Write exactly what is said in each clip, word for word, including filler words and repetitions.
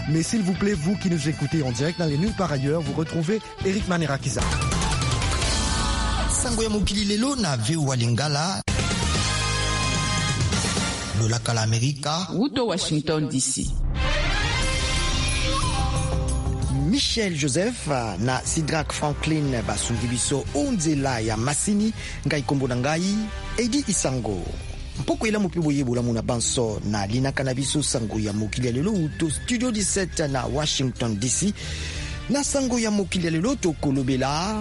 Mais s'il vous plaît, vous qui nous écoutez en direct dans les nuls par ailleurs, vous retrouvez Eric Manerakiza. Sango ya mokili lelo na V O A Lingala. Lolaka la Amerika. Wuto Washington D C. Michel Joseph na Sidrak Franklin basungi biso onzela ya masini ngai kombo na ngai Edi Isango. Mpoko ila mopi boyebola muna banso na linaka na biso sango ya mokili lelo uto studio dix-sept na Washington D C. Na sango ya mokili lelo to kolobela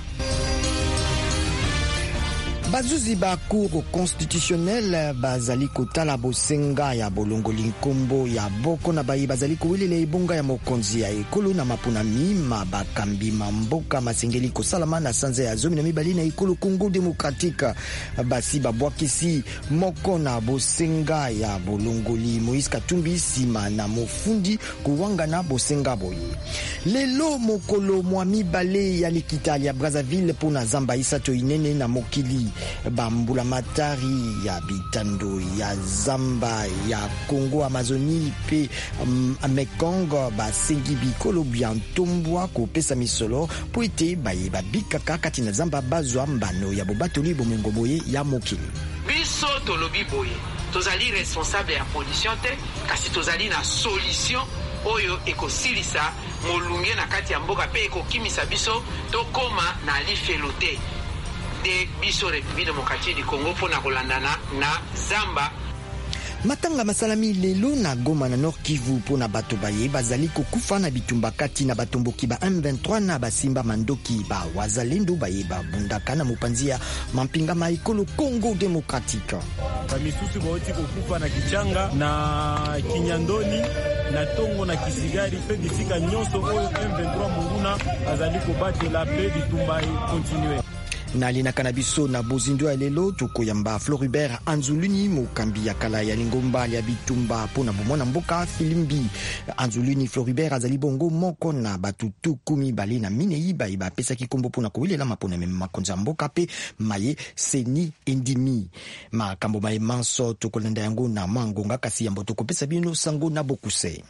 bazuzi ba cour constitutionnel bazali kotala bosenga ya bolongoli nkombo ya boko na bayi bazali kowelela ebonga ya mokonzi ya ekolo na mapuna mima bakambi mamboka masengeli kosalama na sanza ya zomi na mibali na ekolo Congo Démocratique basi babwakisi moko na bosenga ya bolongoli Moïse Katumbi sima na mofundi kuwanga na bosenga boye lelo mokolo mwa mibale ya likita ya Brazzaville pona zamba isato inene na mokili bambula matari ya bitando ya zamba ya Congo Amazonie pe um, Mekong basengi bikolo biantombwa kopesa misolo po ete baye babikaka kati na zamba bazwa mbano ya bobatoli bomengo boye ya mokili biso tolobi boye tozali responsable ya pollution te kasi tozali na solution oyo ekosilisa molunge na kati ya mboka pe ekokimisa biso tokoma na lifelo te de biso République démocratique du Congo pona kolandana na zamba. Matanga masalami lelo na Goma na Nord Kivu pona bato baye bazali kokufa na bitumba kati na batomboki ba M vingt-trois na basimba mandoki ba wazalendo baye ba bundaka na mopanzia mampinga maikolo Congo Démocratique. Bamisusu baoti kokufa na Kichanga na Kinyandoni na Tongo na Kisigari pe bisika nyonso oyo M vingt-trois munguna bazali kobatela pe bitumba continue. Na lina kanabiso na bozindo ya lelo tokoyamba Floribert Anzuluni mokambi ya kala ya lingomba ya bitumba pona bomona mboka Filimbi Anzuluni Floribert azali bongo moko na batutu kumi bali na minei ba iba pesa kikombo pona kowilela mapona mema makonza mboka pe maye seni endimi makambo maye manso tokolenda yango na mangonga kasi yambo tokopesa bino sango na bokuse.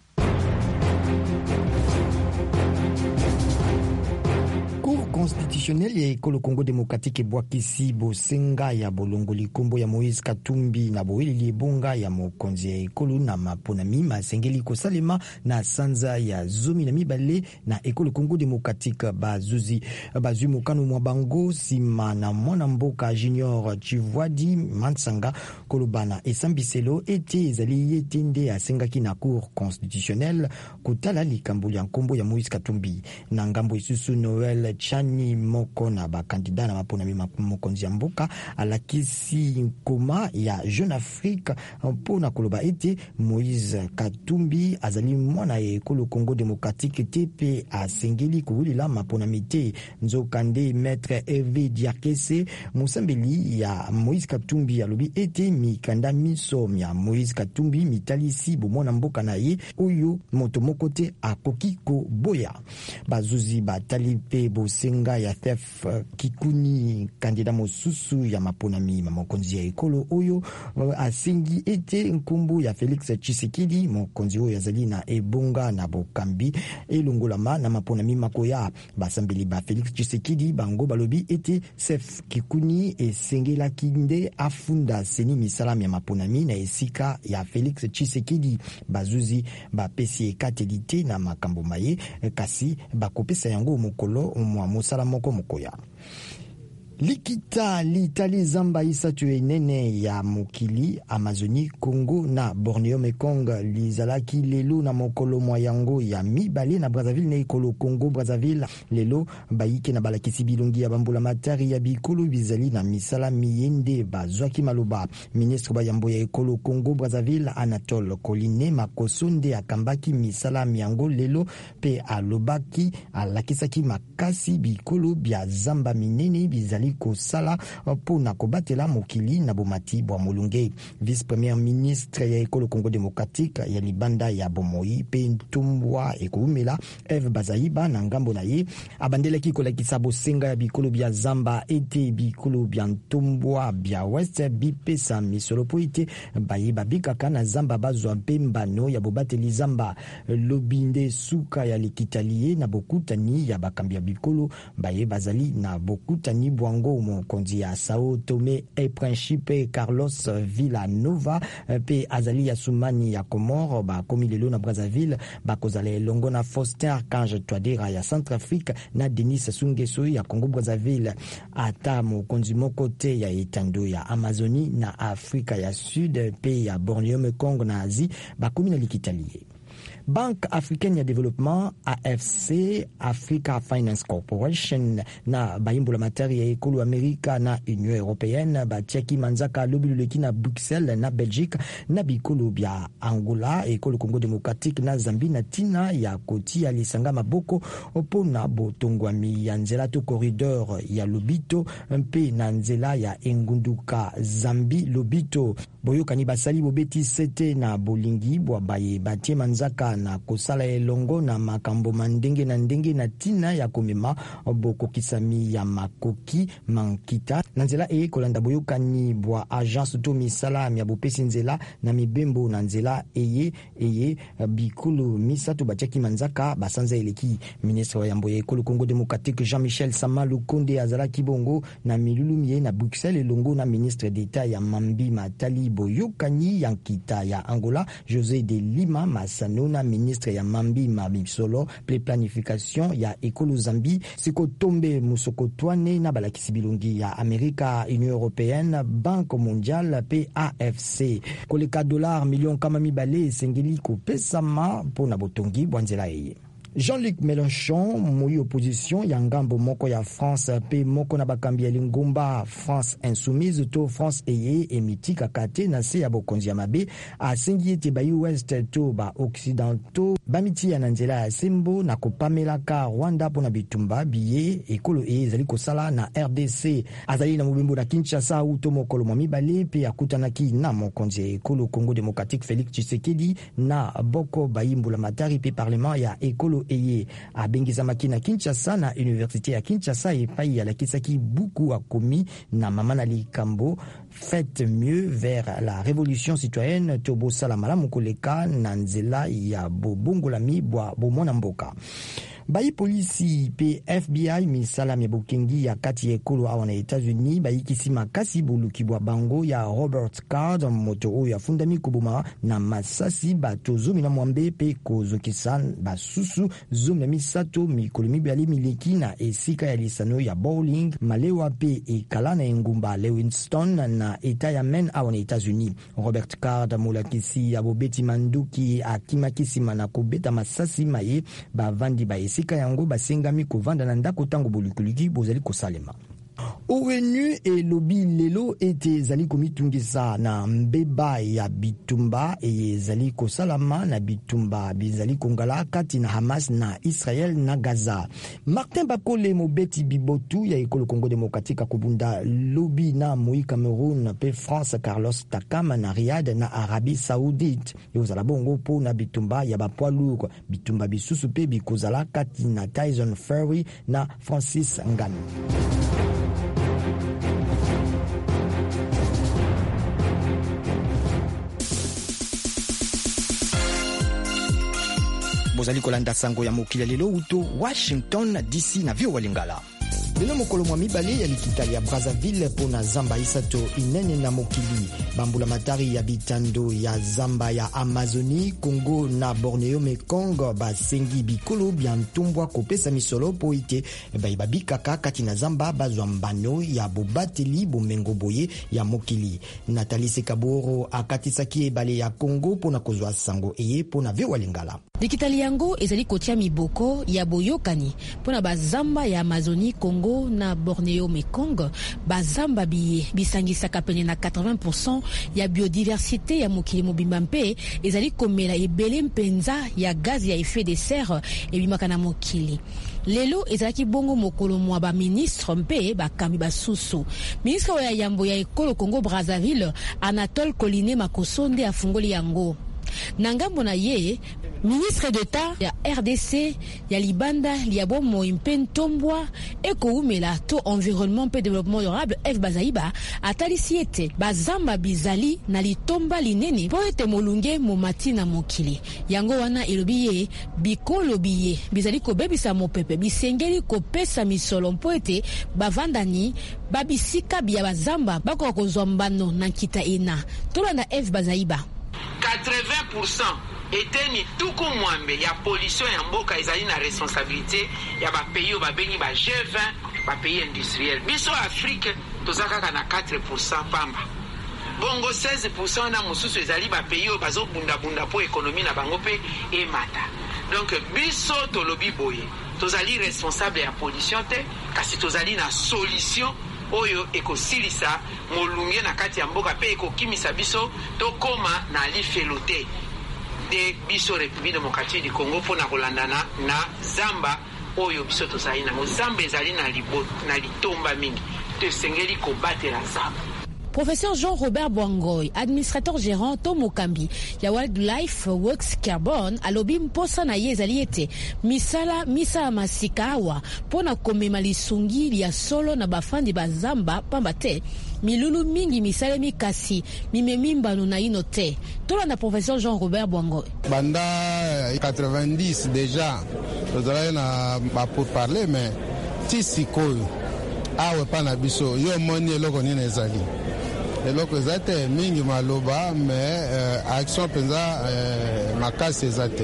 Constitutionnel ya ekolo Congo Démocratique bwakisi bosenga ya bolongoli kombo ya Moïse Katumbi na boeleli ebonga ya mokonzi ya ekolo na mapona mima sengeli kosalema na sanza ya zomi na mibale na ekolo Congo Démocratique bazuzi bazui mokano mwa bango sima na mwana mboka Junior Chivwadi Mansanga kolobana esambiselo ete ezali yetende asengaki na cour constitutionnelle kotala likambo ya nkombo ya Moïse Katumbi na ngambo isusu Noël Chani moko na bakandida na mapona mima mokonzi ya mboka alakisi nkoma ya Jeune Afrique mpona koloba ete Moïse Katumbi azali mwana ya ekolo Congo Démocratique tepe asengeli kuwulila mapona mite nzokande Maître Hervé Diakese musambeli ya Moïse Katumbi alobi ete mikanda miso ya Moïse Katumbi mitalisi bomona mboka na ye oyo moto moko te akoki ko boya bazuzi batali pe bosenga ya Thef Kikuni kandida mosusu ya maponami mokonzi ya ekolo oyo asengi ete nkumbu ya Félix Tshisekedi mokonzi oyo azali na ebonga na bokambi elongolama na maponami makoya basambeli ba Félix Tshisekedi bango balobi ete Thef Kikuni esengela kinde afunda seni misalami ya maponami na esika ya Félix Tshisekedi bazuzi bapesi ekatelite na makambo maye kasi bakopesa yango mokolo mwa mosala moko mokoya. Likita litali zamba isatu enene ya mokili Amazonie Congo na Borneo Mekong lizalaki lelo na mokolo mwa yango ya mibale na Brazzaville na ekolo Congo Brazzaville lelo bayike na balakisi bilongi ya bambula matari ya bikolo bizali na misala miyende bazwaki maloba ministre bayambo ya ekolo Congo Brazzaville Anatole Koline Makosonde akambaki misala miyango lelo pe alobaki alakisaki makasi bikolo bya zamba minene bizali bazali kosala pona kobatela mokili na bomati bwa molunge. Vice premier ministre ya ekolo Congo démocratique ya libanda ya bomoi pe ntumbwa ekoumela Eve Bazaiba na ngambo na ye abandelaki kolakisa bosenga ya bikolo bya zamba ete bikolo bya ntumbwa bya west bipesa misolo po ite bayeba bikaka na zamba bazwa mpe mbano ya bobateli zamba. Lobinde suka ya likitalie na bokutani ya bakambi ya bikolo baye bazali na bokutani bwango mokonzi ya Sao Tome e Principe Carlos Villanova pe azali ya sumani ya Komoro bakomi lelo na Brazzaville bakozala elongo na Faustin Archange Touadera ya Centrafrique na Denis Sassou Nguesso ya Congo Brazzaville. Ata mokonzi moko te ya etando ya Amazonie na Afrika ya Sud pe ya Borneo Mekong na Asie bakomi na likitalie. Banque Africaine ya Développement A F C, Africa Finance Corporation na bayimbo la materi ya ekolo Amerika na Union Européenne batiaki manzaka lobiluleki na Bruxelles na Belgique na bikolo bya Angola, ekolo Congo Démocratique na Zambie na tina ya koti ya lisanga maboko opona botongwami ya nzela to corridor ya Lobito mpe na nzela ya Engunduka Zambie Lobito. Boyokani basali bobeti sete na bolingi bwa baye batie manzaka na kosala elongo na makambo mandenge na ndenge na tina ya komema bokokisami ya makoki mankita na nzela e kolanda boyokani bwa agence to misala ya bopesi nzela na mibembo na nzela eye eye bikulu misato batiaki manzaka basanza eleki. Ministre ya mboya ekolo Congo Démocratique Jean-Michel Sama Lukonde azalaki bongo na milulumie na Bruxelles elongo na ministre d'État ya Mambi Matali boyokani ya nkita ya Angola José de Lima Masano na ministre ya Mambi Mabisolo ple planification ya ekolo Zambie siko tombe musokotwane na balakisi bilongi ya Amerika, Union Européenne, Banque Mondiale pe A F C. Koleka dollar million kama mibale sengeli kopesama pona botongi bwanzela eye. Jean-Luc Mélenchon moi opposition ya ngambo moko ya France pe moko na bakambi ya lingomba France Insoumise to France eye emitika kate na se ya bokonzi ya mabe asengi ete ba Ouest to ba Occidentaux bamiti ya nzela ya sembo na kopamelaka Rwanda pona bitumba biye ekolo eye ezali kosala na R D C. Azali na mobembo na Kinshasa uto mokolo mwa mibale pe akutanaki na mokonzi ya ekolo Congo Démocratique Félix Tshisekedi na boko bayimbo la matari pe parlement ya ekolo eye abengisa makina Kinshasa na Université ya Kinshasa epai ya lakisaki buku akomi na mama likambo faites mieux vers la révolution citoyenne tobo sala malamu koleka na nzela ya bobongolami bwa bomona mboka. Bayi polisi pe F B I misala mebokengi ya kati ekolo awa na États-Unis bayikisi makasi boluki bwa bango ya Robert Card moto oyo afundami koboma na masasi bato zomi na mwambe pe kozokisa basusu zomi na misato mikolo mibali mileki na esika ya lisano ya bowling malewa pe ekala na engumba Lewiston na eta ya Maine awa na États-Unis. Robert Card molakisi ya bobeti manduki akimakisima na kobeta masasi maye bavandi ba sika yango basengami kovanda na ndako tango bolukuliki bozali kosalema. O N U e lobi lelo ete zali komitungisa na mbeba ya bitumba e zali kosalama na bitumba bizali kongala kati na Hamas na Israel na Gaza. Martin Bakole mobeti bibotu ya ekolo Congo Démocratique kubunda lobi na Moi Cameroun pe France Carlos Takama na Riyad na Arabie Saoudite. Yozala bongo po na bitumba ya bapwa lourd bitumba bisusu pe bikozala kati na Tyson Fury na Francis Ngannou. Bozali kolanda sango ya mokili lelo uto Washington D C na vio walingala. Lelo mokolo mwa mibale ya likitali ya Brazzaville pona zamba isato inene na mokili. Bambula matari ya bitando ya zamba ya Amazonie, Congo na Borneo Mekong basengi bikolo bya ntumbwa kopesa misolo po ite baibabikaka kati na zamba bazwa mbano ya bobateli bomengo boye ya mokili. Nathalie Sekaboro akatisaki ebale ya Congo pona kozwa sango eye pona vio walingala. likitali yango ezali kotia miboko ya boyokani pona bazamba ya Amazonie, Congo na Borneo Mekong. Bazamba biye bisangisaka pene na quatre-vingts pour cent ya biodiversité ya mokili mobimba mpe ezali komela ebele mpenza ya gaz ya effet de serre ebimaka na mokili. Lelo ezalaki bongo mokolo mwa ba ministre mpe bakambi basusu. Ministre ya yambo ya ekolo Congo Brazzaville Anatole Koline Makosonde afungoli yango. Nangambo na ye, ministre d'État ya R D C ya libanda liabo Moimpe Ntombwa eko umela to environnement pe développement durable F Bazaiba atalisi ete bazamba bizali na litomba linene po ete molunge momati na mokili. Yango wana elobiye bikolo biye bizali kobebisa mopepe bisengeli kopesa misolo po ete bavandani babisika biya bazamba bako kozwa mbano na kita ena tolanda F Bazaiba. quatre-vingts pour cent eteni tuku mwambe ya pollution ya mboka ezali na responsabilité ya ba pays o babengi ba G vingt, ba pays industriels. Biso Afrique tozaka na quatre pour cent pamba. Bongo seize pour cent na mususu ezali ba pays o bazo bunda bunda po économie na bango pe emata. Donc biso tolobi boye tozali responsable ya pollution te kasi tozali na solution oyo ekosilisa molunge na kati ya mboka pe ekokimisa biso tokoma na lifelo te de biso République démocratique du Congo pona kolandana na zamba oyo biso tozali na zamba ezali na libo na litomba mingi tosengeli kobatela zamba. Professeur Jean-Robert Bwangoy, administrateur gérant Tomokambi, ya Wildlife Works Carbon, alobi mposa na ye ezali ete misala misa masikawa pona komema lisungi ya solo na bafandi bazamba pamba te milulu mingi misale mikasi mimemimbano na ino te. Tola na professeur Jean-Robert Bwangoy. Banda quatre-vingt-dix déjà, nous allons na pour parler mais tisikoyo awe pana biso yo moni eloko nini ezali. eloko ezate mingi maloba mais euh, action penza euh, makasi ezate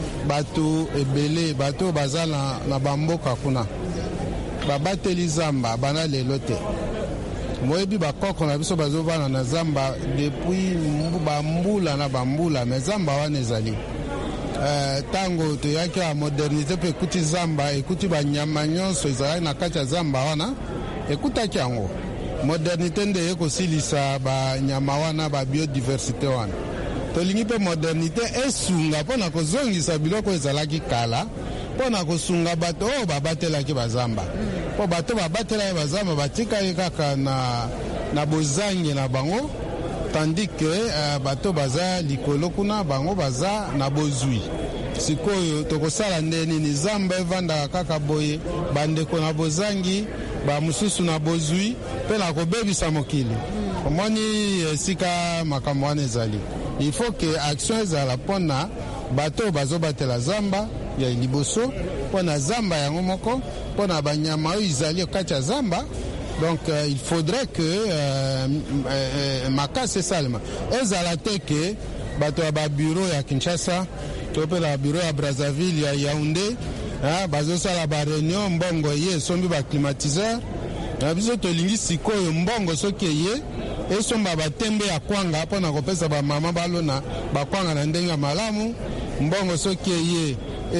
bato ebele bato bazala na bamboka kuna babateli zamba bana lelo te moyebi bakoko na biso bazovana na zamba depuis bambula na bambula mais zamba wana ezali euh, tango toyaki ya modernité pe ekuti zamba ekuti banyama nyonso ezalaki na kati ya zamba wana ekutaki yango modernité nde ekosilisa banyama wana ba biodiversité wana tolingi pe modernité esunga mpona kozongisa biloko ezalaki kala mpona kosunga bato oyo babatelaki bazamba mpo bato babatelaki bazamba batikali kaka na, na bozangi na bango tandis ke uh, bato baza likolo kuna bango baza na bozwi. Sikoyo tokosala ndeni ni zamba evandaka kaka boye bandeko na bozangi ba mususu na bozwi pe na kobebisa mokili omoni esika makambo wana ezali. Il faut que action ezala mpona bato bazobatela zamba ya liboso mpona zamba yango moko mpona banyama oyo ezali kati ya zamba. Donc euh, il faudrait que euh, euh, makasi esalema ezala te ke bato ya babureau ya Kinshasa to pe la bureau ya Brazzaville ya Yaoundé ah bazosala ba réunion mbongo ye esombi ba climatiseur na biso tolingi sikoyo mbongo soki ye esomba batembe ya kwanga mpona kopesa bamama balona bakwanga na ndenge malamu mbongo soki ye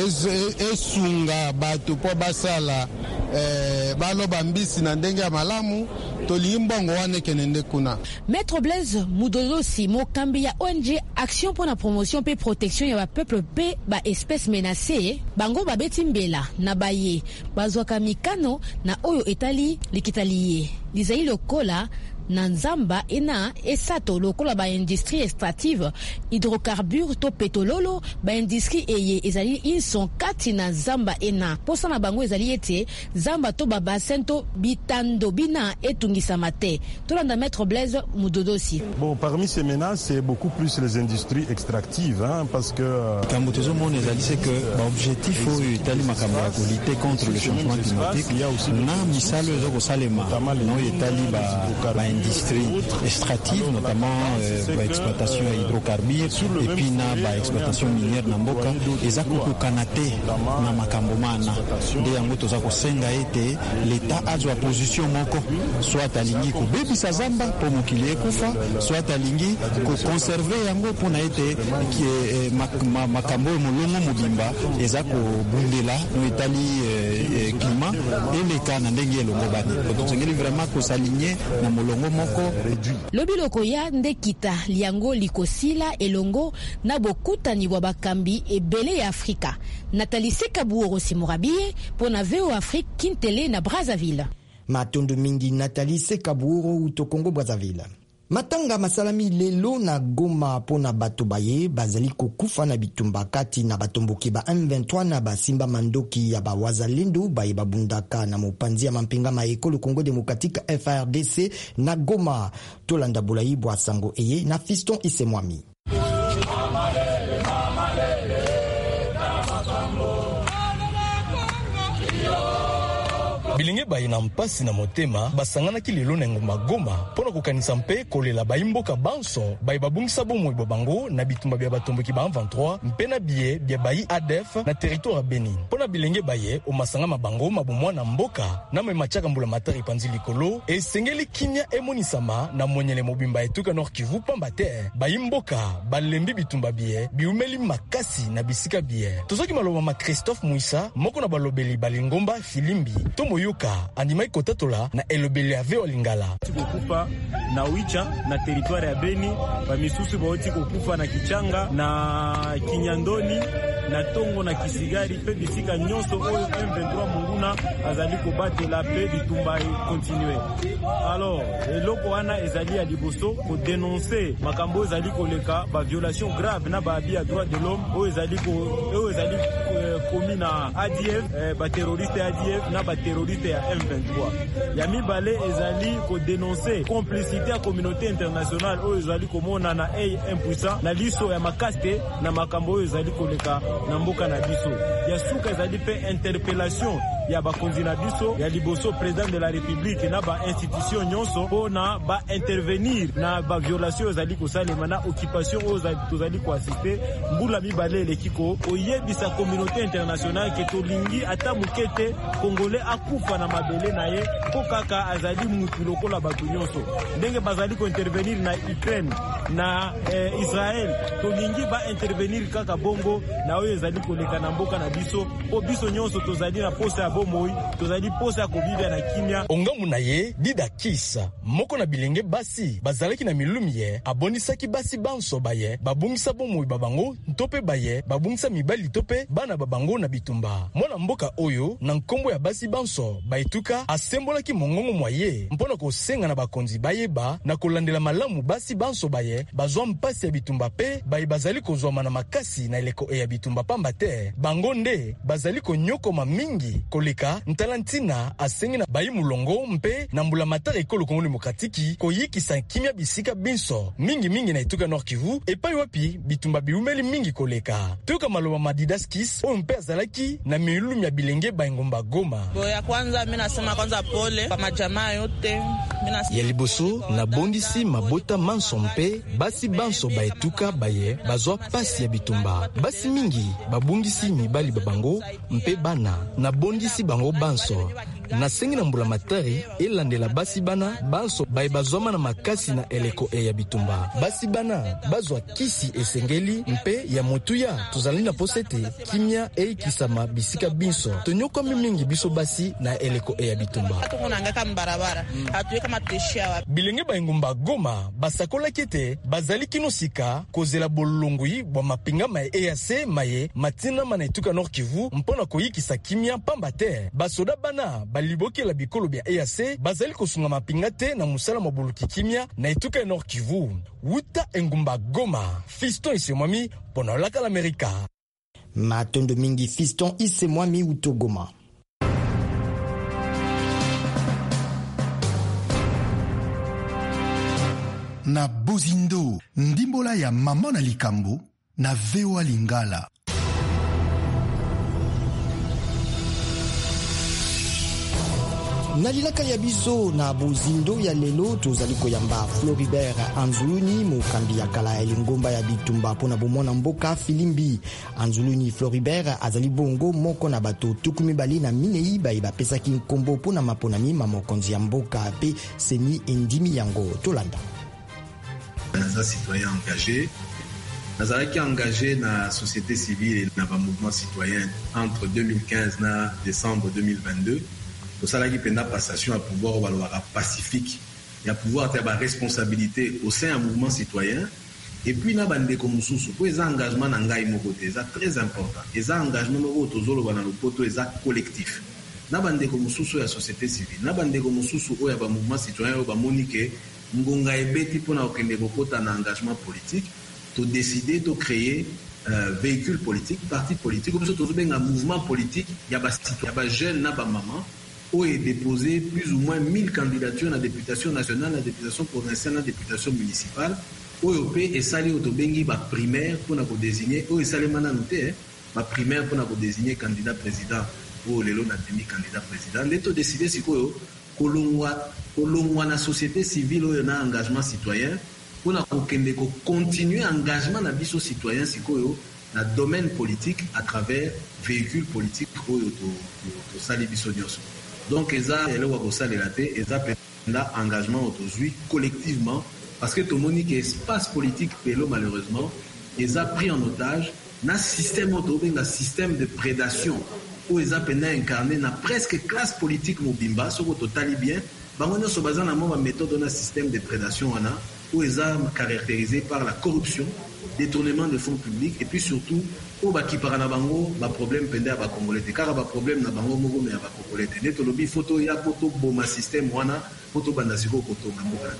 esunga bato mpo basala eh, baloba mbisi na ndenge ya malamu tolingi mbongo wana ekende nde kuna. Maître Blaise Mudolosi mokambi ya O N G Action pour la promotion pe protection ya ba peuple pe ba espèces menacées bango babeti mbela na baye bazwaka mikano na oyo etali likitaliye lizayi lokola na nzamba ena esato lokola ba industrie extractive hydrocarbures to pétrololo ba industrie eye ezali inson kati na zamba ena posa na bango ezali ete zamba to ba bassin to bitando bina etungisa mate tolanda Maître Blaise Mudodosi. Bon, parmi ces menaces c'est beaucoup plus les industries extractives hein, parce que kambo tezo mon ezali c'est que ba objectif oyo etali makambo ya lutter contre le changement climatique na misalo ezo ko salema no etali ba ba industries extractives, notamment euh, bah, exploitation à hydrocarbures et puis na bah, exploitation minière na mboka eza kokokana te na makambo mana nde yango toza kosenga ete l'État azwa position moko soit alingi kobebisa zamba mpo mokili ekufa soit alingi koconserve yango mpona ete eh, makambo molongo mobimba eza kobundela no etali eh, climat eleka na ndenge elongo bani tozengeli vraiment kosaligner na molongo moko lobi lokoya nde kita liango likosila elongo na bokutani bwa bakambi ebele ya Afrika. Nathalie Sekabuoro Simurabie pona V O Afrique Kintele na Brazzaville. Matondo mingi Nathalie Sekabuoro uto Congo Brazzaville. Matanga masalami lelo na Goma pona bato baye bazali kokufa na bitumba kati na batomboki ba M vingt-trois na basimba mandoki ya ba wazalendo baye babundaka na mopanzi ya mampinga ma ekolo Congo Démocratique F A R D C na Goma. Tolanda Bolayi bwa sango eye na Fiston Isemwami. Bilinge bayi na mpasi na motema basangana ki lelo na ngoma Goma pona kokanisa mpe kolela bayimboka banso bayi babungisa bomoi bobango na bitumba bya batomboki ba M vingt-trois mpe na biye bya bayi A D F na territoire Benin. Pona bilenge baye o masanga mabango mabomwa na mboka na me machaka mbula matari panzi likolo e sengeli kimia emonisama na monyele mobimba etuka Nord Kivu pamba te bayimboka balembi bitumba biye biumeli makasi na bisika biye. Tozoki maloba ma Christophe Mouissa moko na balobeli balingomba Filimbi tomo yoka andima ikotatola na elobeli ya V O Lingala kokufa na Wicha na territoire ya Beni ba misusu baoti kokufa na Kichanga na Kinyandoni na Tongo na Kisigari pe bisika nyonso oyo M vingt-trois munguna azali kobatela pe bitumba continue. Alors eloko wana ezali ya liboso ko dénoncer makambo ezali koleka ba violation grave na ba abi ya droit de l'homme oyo ezali ko oyo ezali komi na A D F ba terroriste A D F na ba terroriste ya M vingt-trois. Ya mibale ezali ko dénoncer complicité ya communauté internationale oyo ezali komona na A impuissant na liso ya makaste na makambo oyo ezali koleka na mboka na biso. Ya suka ezali pe interpellation ya bakonzi na biso ya liboso président de la République na ba institution nyonso pona ba intervenir na ba violation ezali kosalema na occupation oyo tozali ko assister mbula mibale lekiko oyebisa communauté internationale ke tolingi ata mukete congolais akufa na mabele na ye po kaka azali mutu lokola bato nyonso ndenge bazali ko intervenir na Ukraine na eh, Israël tolingi ba intervenir kaka bongo na oyo ezali koleka na mboka na biso po biso nyonso tozali na posa ya bomoi tozali posa ya kobibia na kimia. Ongamu na ye Dida Kisa moko na bilenge basi bazalaki na milumie abonisaki basi banso baye babungisa bomoi babango ntope baye babungisa mibali tope bana babango na bitumba. Mwana mboka oyo na nkombo ya basi banso baituka asembolaki mongongo mwaye mpona kosenga na bakonzi bayeba na kolandela malamu basi banso baye bazwa mpasi ya bitumba pe baye bazali kozwama na makasi na eleko e ya bitumba pamba te bango nde bazali konyokoma mingi koleka ntalantina asengi na bayi mulongo mpe na mbula matari ekolo Congo Démocratique koyikisa kimia bisika binso mingi mingi na etuka Nord Kivu epai wapi bitumba biumeli mingi koleka. Toyoka maloba Madidaskis oyo mpe azalaki na milumi ya bilenge baingomba Goma. Boya kwanza mimi nasema kwanza pole kwa majamaa yote. Ya liboso na bondisi mabota manso mpe basi banso baetuka baye bazwa pasi ya bitumba. Basi mingi babungisi mibali babango mpe bana na bondisi bango banso. Na sengi na mbula matari elandela basi bana banso baye bazwama na makasi na eleko e ya bitumba. Basi bana bazwa kisi esengeli mpe ya motuya tozali na posete kimia e kisama bisika binso. Tonyoko mingi biso basi na eleko e ya bitumba. Tunangaka mbarabara hatuye kama teshia. Bilenge baingomba Goma basakola kete bazali kino sika kozela bolongui bwa mapinga ma E A C maye matina mana etuka Nord Kivu mpona koyikisa kimia pamba te basoda bana baliboki la bikolo bya E A C bazali kosunga mapinga te na musala mabuluki kimia na etuka Nord Kivu. Wuta engumba Goma Fiston Isemwami pona laka l'Amerika. Matondo mingi Fiston Isemwami uto Goma. Na Bozindo, ndimbola ya mama na likambo na V O Lingala. nalilaka ya biso na bozindo ya lelo tozali koyamba Floribert Anzuluni mokambi ya kala ya lingomba ya bitumba mpona bomona mboka Filimbi. Anzuluni Floribert azali bongo moko na bato tuku mibale na minei baye bapesaki nkombo mpona maponami ma mokonzi ya mboka pe seni endimi yango tolanda. Naza citoyen engagé nazalaki engagé na société civile et na ba mouvement citoyen entre deux mille quinze na décembre deux mille vingt-deux. Tosalaki penda passation à pouvoir au balwara pacifique et à pouvoir ter ba responsabilité au sein du mouvement citoyen. Et puis na bande ko mususu po eza engagement na ngai moko te eza très important. Eza engagement moko tozolo bana lopoto eza collectif. Na bande ko mususu ya société civile, na bande ko mususu o ya ba mouvement citoyen o ba monique ngonga ebeti pona okende kokota na engagement politique, to décider de créer euh, véhicule politique, parti politique, comme ça to benga mouvement politique, ya ba citoyen, ya ba jeune na ba maman où est déposé plus ou moins mille candidatures à la députation nationale, à la députation provinciale, à la députation municipale. Où est salé au Tobengi, ma primaire pour nous désigner, où est salé mananoté, ma primaire pour nous désigner candidat président, ou les lots demi candidat président. L'état décidé, c'est quoi? Kolongwa na société civile, où il y a un engagement citoyen, pour nous continuer l'engagement de biso citoyen, c'est quoi? Dans le domaine politique à travers véhicules politiques, où il y a salé biso nyonso. Donc, ils ont un engagement aujourd'hui collectivement parce que tout le monde dit que l'espace politique, malheureusement, ils ont pris en otage un système, un système de prédation où ils ont incarné dans presque classe politique mobimba, ce qui est totalement bien. Ils ont une méthode d'un système de prédation où ils ont caractérisé par la corruption, détournement de fonds publics et puis surtout au baki parana bango ba problème pende ba congolais car ba problème na bango moko me ba congolais neto lobi photo ya photo boma système wana photo bandasiko koto mboka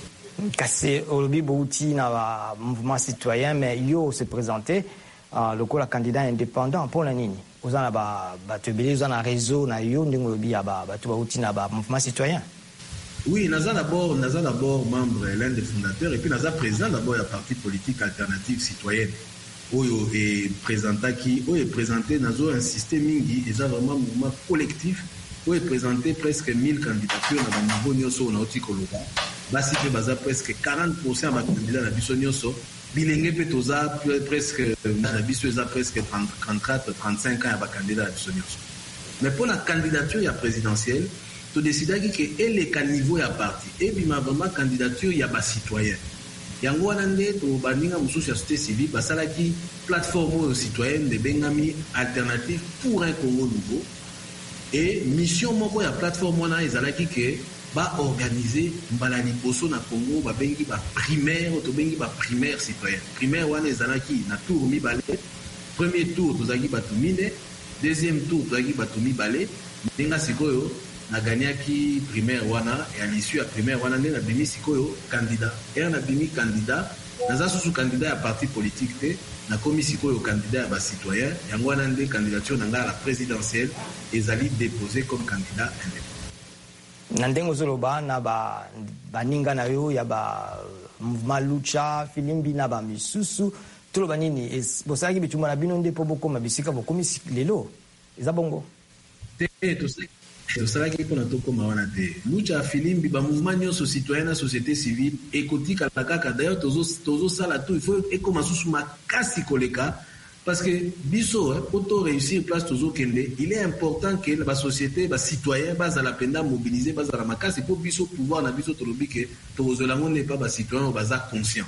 kasi olobi bouti na ba mouvement citoyen mais yo se présenter uh, le la candidat indépendant pour la nini ozana ba ba tebeli ozana réseau na yo ndingo lobi ya ba ba bouti na ba mouvement citoyen. Oui, naza d'abord naza d'abord membre l'un des fondateurs et puis naza président d'abord la parti politique alternative citoyenne. Oyo est présenté qui oyo est présenté nazo insister mingi et ça vraiment mouvement collectif oyo est présenté presque mille candidatures na ba niveau nyonso na otikoloba basi pe baza presque quarante pour cent ba candidats na biso nyonso bilenge pe toza presque na biso eza presque trente-quatre trente-cinq ans ya ba candidats na biso nyonso. Mais pour la candidature ya présidentielle to décider que elle est à niveau ya parti et bima vraiment candidature ya ba citoyen yango wana nde to baninga mususu ya société civile basalaki plateforme citoyenne de bengami alternative pour un Congo nouveau et mission moko ya plateforme wana ezalaki ke ba organiser mbala liboso na Congo ba bengi ba primaire to bengi ba primaire citoyenne primaire wana ezalaki na tour mibale premier tour tozaki batu mine deuxième tour tozaki batu mibale ndinga sikoyo na gagnaki primaire wana et à l'issue à primaire wana na bimi sikoyo candidat et na bimi candidat naza sous candidat à parti politique te na komi sikoyo candidat à citoyen yango wana ndé candidature na la présidentielle ezali déposé comme candidat indépendant. Na ndengo zoloba na ba baninga na yo ya ba mouvement lucha Filimbi na ba misusu toloba nini bosaki bituma na bino ndepo boko mabisika bokomi lelo eza bongo te to sai tosalaki mpona tokóma wana te lucha Filimbi ba mouvement nyonso citoyen na société civile ekotikala kaka d'ailleurs tozosala tout il faut ekoma susu makasi koleka parce que biso pour to réussir place tozokende il est important que la société ba citoyen bazala penda mobiliser bazala makasi pour biso pouvoir na biso tolobi ke tozolango n'est pas ba citoyen baza conscient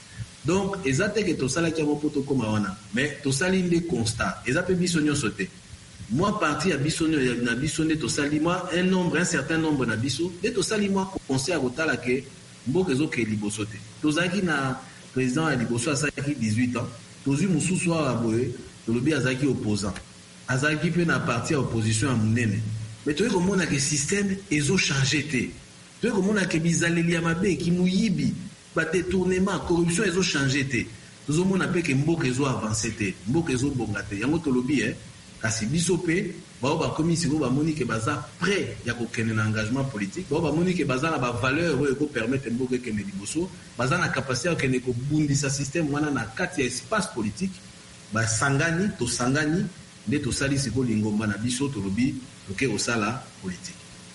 donc ezate ke tosalaki mo poto koma wana mais tosali nde constat ezape biso nyonso te. Moi, parti à Bissonne, na Bissonne, to sali moi un nombre, un certain nombre na biso, de to sali moi conseil à Gotala que mbokezo ke libosote. To zaki na président à liboso a saki dix-huit ans, to zu musu soir à boye, to lobi azaki opposant. Azaki pe na parti à opposition à munene. Mais to comme on a que système ezo changé te. To comme on a que bizaleli amabe ki muyibi, ba détournement, corruption ezo changé te. To zo mona pe que mbokezo avancé te, mbokezo bongate. Yango to lobi eh kasi biso pe bao ba komisi ko ba moni ke baza prêt ya ko kene na engagement politique bao ba moni ke baza na ba valeur oyo ko permettre mboke kene liboso baza na capacité ya kene ko bundisa système wana na kati ya espace politique ba sangani to sangani nde to sali siko lingomba na biso to lobi toke osala politique.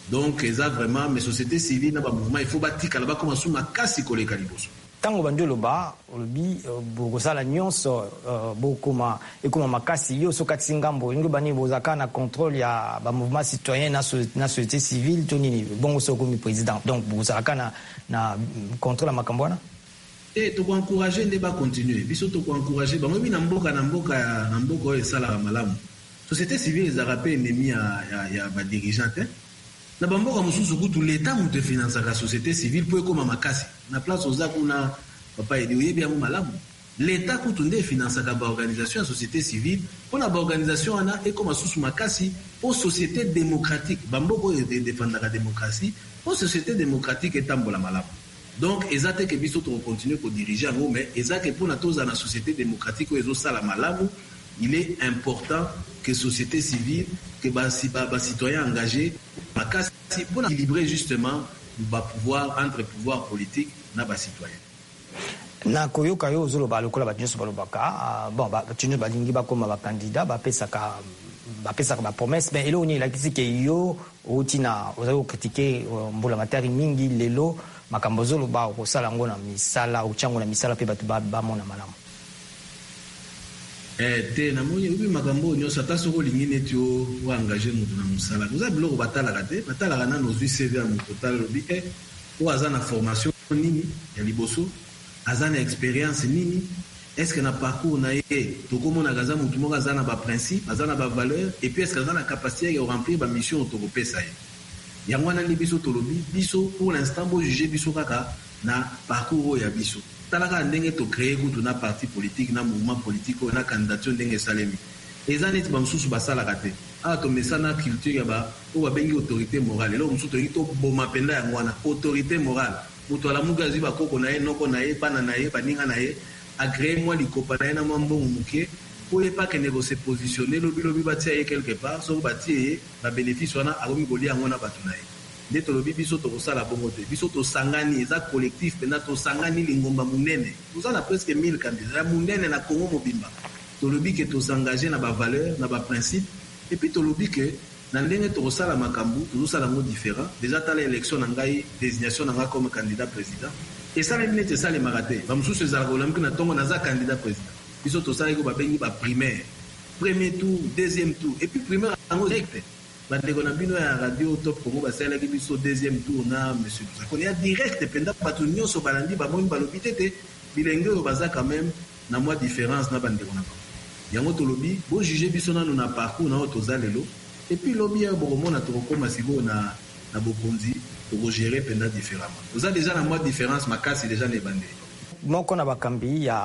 Donc eza vraiment mais société civile na ba mouvement il faut batika là ba comme sous makasi koleka liboso. Tango bandiolo ba olobi bokosala nyonso bokoma ekoma makasi yo sokati ngambo ngo bani bozaka na contrôle ya ba mouvement citoyen na na société civile to nini bongo sokomi président donc bozaka na na contrôle makambo wana et to encourager ndeba continuer biso to encourager bango bi na mboka na mboka na mboka esala malamu société civile za rappel ennemi ya ya ba dirigeant na bamboka mususu kutu l'état mute finance la société civile pour comme makasi na place oza kuna papa edi oyebi ya malamu l'état kutu nde finance ka ba organisation ya société civile pour na ba organisation ana et comme susu makasi pour société démocratique bamboko de défendre la démocratie pour société démocratique etambola malamu donc ezate que biso to continuer ko diriger ngo mais ezake pour na toza na société démocratique ezo sala malamu il est important que société civile, que les citoyens engagés, pour équilibrer justement le pouvoir entre pouvoir politique et les citoyens. Na koyoka yo zolo ba lokola ba nyonso ba lobaka bon ba tinu ba lingi ba koma ba candidat ba pesaka ba pesaka ba promesse mais elo ni la kisi ke yo otina ozo critiquer mbola matari mingi lelo makambo zolo ba ko sala ngona misala uchango na misala pe batu ba ba mona malamu. Eh te na moyo ubi makambo nyosa tasoko lingine tio wa engager mutu na musala kuza biloko batala kate batala kana no zui C V mu total lobi eh o azana formation nini ya liboso azana expérience nini est-ce que na parcours na ye to komona kaza mutu mo kaza na ba principe azana ba valeur et puis est-ce que azana capacité ya remplir ba mission to kopesa ye yango na libiso to lobi biso pour l'instant bo juger biso kaka na parcours ya biso talaka ndenge to créer kutu na parti politique na mouvement politique na candidature ndenge salemi ezani ti bamsusu basala kate a to mesana culture ya ba o ba bengi autorité morale lo msusu to to boma penda ya ngwana autorité morale mutu ala mugazi ba koko na ye noko na ye bana na ye baninga na ye agréer moi likopa na ye na mambo muke pour ne pas que ne se positionner lobi lobi batia ye quelque part so batie ba bénéfice wana akomi kolia ngona batu na ye nde tolobi biso tokosala bongo te biso tosangani eza collectif pena tosangani lingomba munene toza na presque mille candidats munene na Congo mobimba tolobi ke tosengage na bavaleur na baprincipe et puis tolobi ke na ndenge tokosala makambo tozosala ngo différent déjà tala élection na ngai désignation na ngai comme candidat président esalemi neti esalemaka te bamosusu ezalaka olamiki na ntongo naza candidat président biso tosalaki babengi baprimaire premier tour deuxième tour et puis primaire yango direct bandeko na bino ya radio top Congo basalaki biso deuxième tour na monsieur Sakoni ya direct penda bato nyonso balandi bamoni balobi tete bilenge oyo baza quand même na mwa différence na bandeko na bango yango tolobi bo juger biso nano na parcours na oyo toza lelo et puis lobi ya bokomona tokokoma sikoyo na na bokonzi tokogere penda différemment toza déjà na mwa différence makasi déjà na ebandeli moko na bakambi ya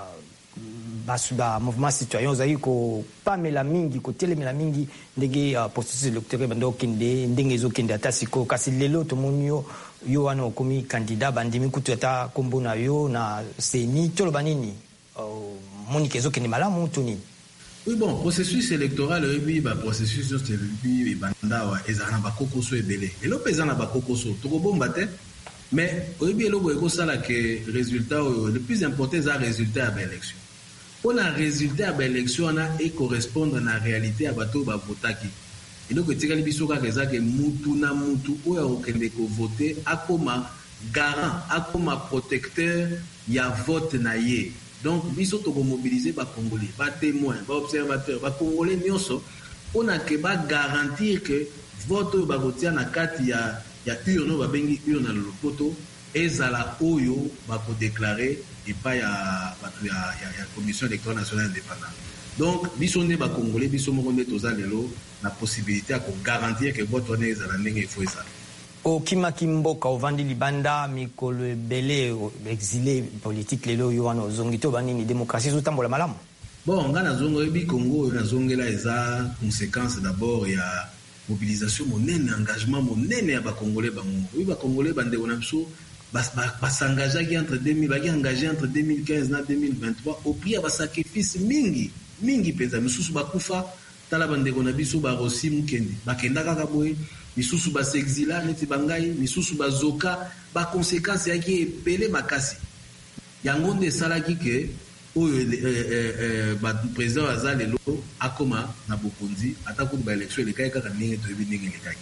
basuba mouvement citoyen ozali ko pamela mingi ko telemela mingi ndenge uh, processus électoral bando kende ndenge ezokende ata siko kasi lelo to monio yo wana okomi candidat bandimi kutu ata kombo na yo na seni tolo banini uh, monike ezokende malamu to nini. Oui bon processus électoral oui ba processus c'est oui banda wa ezana ba kokoso ebele elo pesa na ba kokoso to ko bomba te mais oui elo bo sala que résultat le plus important c'est le résultat de l'élection. Pour le résultat de l'élection et correspondre à la réalité à bateau ba votaki. Et donc tu as biso ka keza que mutu na mutu oya okende ko voter akoma garant akoma protecteur ya vote na ye. Donc biso to ko mobiliser ba congolais, ba témoins, ba observateurs, ba congolais nyonso on a que ba garantir que vote ba voter na kati ya ya urne ba bengi urne na lopoto ezala oyo ba ko déclarer et pas ya batu ya ya commission électorale nationale indépendante. Donc biso ne ba congolais biso mo nde toza lelo na possibilité à ko garantir que vote wana ezala ndenge faut ça. O kima kimboka ovandi libanda mikolo ebele exilé politique lelo yo wana ozongito banini démocratie zotambola malamu. Bon ngana zongo ebi Congo na zongela eza conséquence d'abord ya mobilisation monene engagement monene ya ba congolais bango. Oui ba congolais bande ona biso bas s'engager entre deux mille bagi engagé entre deux mille quinze na deux mille vingt-trois au prix ba sacrifice mingi mingi penza misusu bakufa tala bande kona biso ba rosi mukendi bakenda kaka boye misusu ba s'exila neti bangai misusu ba zoka ba conséquences yaki epele makasi yango nde salaki ke oyo euh ba président azalelo akoma na bokonzi atakuti ba élection le kaka ndenge to ebi ndenge le kaka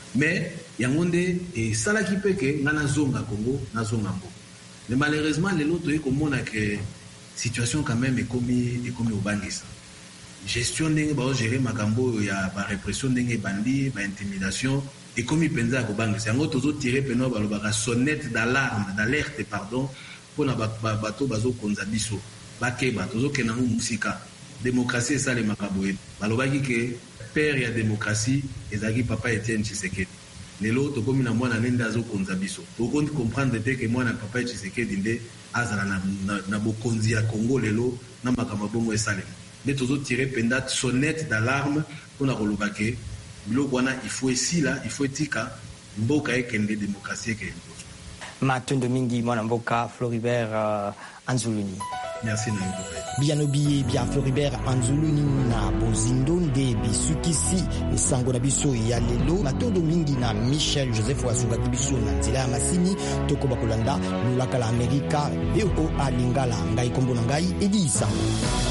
mais yango nde esalaki mpe ke nga nazonga Congo nazonga mboka. Mais malheureusement lelo toye komona ke situation quand même ekomi ekomi obangisa gestion ndenge baogere makambo ya barepression ndenge ebandi baintimidation ekomi mpenza ya kobangisa yango tozotire peno balobaka sonnette d'alarme d'alerte pardon mpona bato bazokonza biso bakeba tozokenda ngo musika démocratie esalemaka boye balobaki ke père ya démocratie ezalaki papa Etienne Tshisekedi. Lelo tokomi na mwana nende azokonza biso tokondi comprendre te ke mwana papa Tshisekedi nde azala na, na, na bokonzi ya Congo lelo na makambo bongo esalema nde tozotire penda sonnette d'alarme mpona koloba ke biloko wana il faut esila il faut etika mboka ekende démocratie ekende liboso. Matondo mingi mwana mboka Floribert uh, Anzuluni. Merci na Bianobi bia Floribert Anzuluni na Bozindo nde bisukisi esango na biso ya lelo. Matondo mingi na Michel Joseph Wasunga biso na nzela ya masini tokoba kolanda lulaka la Amerika V O A Lingala ngai kombo na ngai Edi Sango.